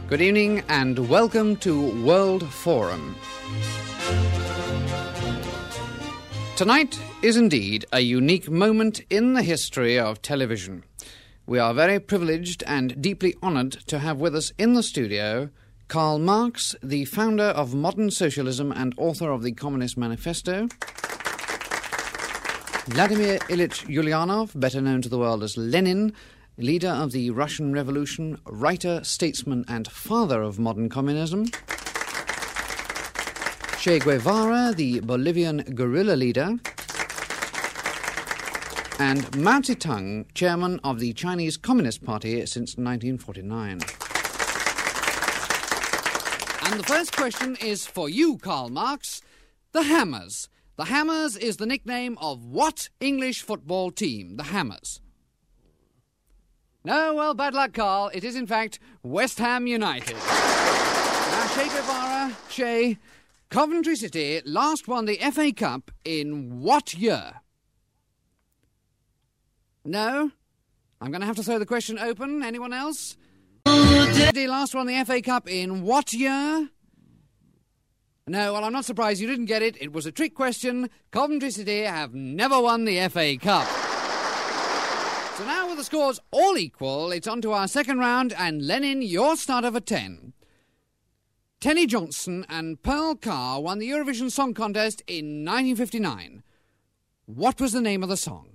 Good evening and welcome to World Forum. Tonight is indeed a unique moment in the history of television. We are very privileged and deeply honoured to have with us in the studio Karl Marx, the founder of modern socialism and author of the Communist Manifesto, Vladimir Ilyich Ulyanov, better known to the world as Lenin, leader of the Russian Revolution, writer, statesman and father of modern communism, Che Guevara, the Bolivian guerrilla leader, and Mao Zedong, chairman of the Chinese Communist Party since 1949. And the first question is for you, Karl Marx. The Hammers. The Hammers is the nickname of what English football team? The Hammers. No, well, bad luck, Karl. It is, in fact, West Ham United. Now, Che Guevara, Che, Coventry City last won the FA Cup in what year? No? I'm going to have to throw the question open. Anyone else? City last won the FA Cup in what year? No, well, I'm not surprised you didn't get it. It was a trick question. Coventry City have never won the FA Cup. So now with the scores all equal, it's on to our second round, and Lenin, your starter for 10. Tenny Johnson and Pearl Carr won the Eurovision Song Contest in 1959. What was the name of the song?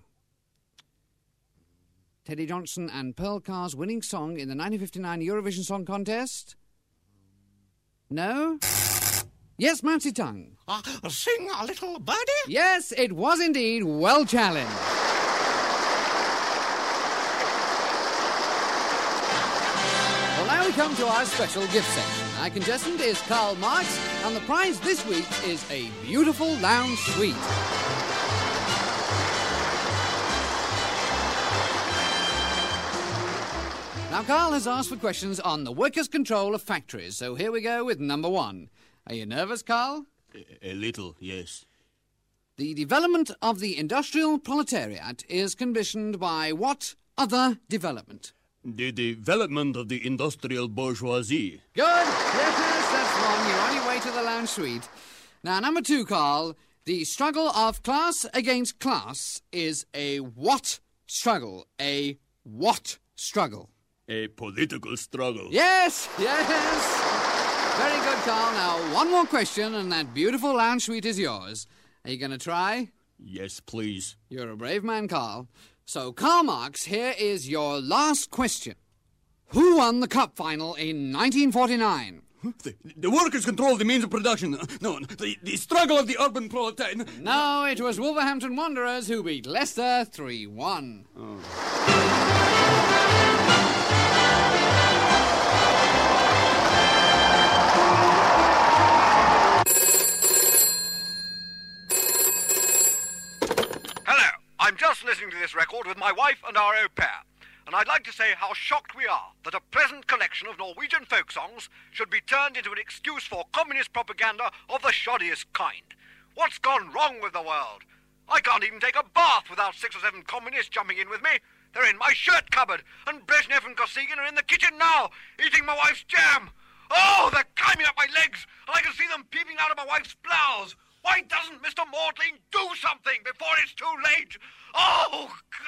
Teddy Johnson and Pearl Carr's winning song in the 1959 Eurovision Song Contest? No? Yes, Mao Zedong. Sing a little birdie? Yes, it was indeed. Well challenged. Well, now we come to our special gift section. Our contestant is Karl Marx, and the prize this week is a beautiful lounge suite. Now, Karl has asked for questions on the workers' control of factories, so here we go with number one. Are you nervous, Karl? A little, yes. The development of the industrial proletariat is conditioned by what other development? The development of the industrial bourgeoisie. Good. Yes, that's one. You're on your way to the lounge suite. Now, number two, Karl. The struggle of class against class is a what struggle? A what struggle? A political struggle. Yes, yes. Very good, Karl. Now, one more question, and that beautiful lounge suite is yours. Are you going to try? Yes, please. You're a brave man, Karl. So, Karl Marx, here is your last question. Who won the cup final in 1949? The workers control the means of production. No, the struggle of the urban proletariat. No, it was Wolverhampton Wanderers who beat Leicester 3-1. I'm just listening to this record with my wife and our au pair, and I'd like to say how shocked we are that a pleasant collection of Norwegian folk songs should be turned into an excuse for communist propaganda of the shoddiest kind. What's gone wrong with the world? I can't even take a bath without 6 or 7 communists jumping in with me. They're in my shirt cupboard, and Brezhnev and Kosygin are in the kitchen now, eating my wife's jam. Oh, they're climbing up my legs, and I can see them peeping out of my wife's blouse. Why doesn't Mr. Maudling do something before it's too late? Oh,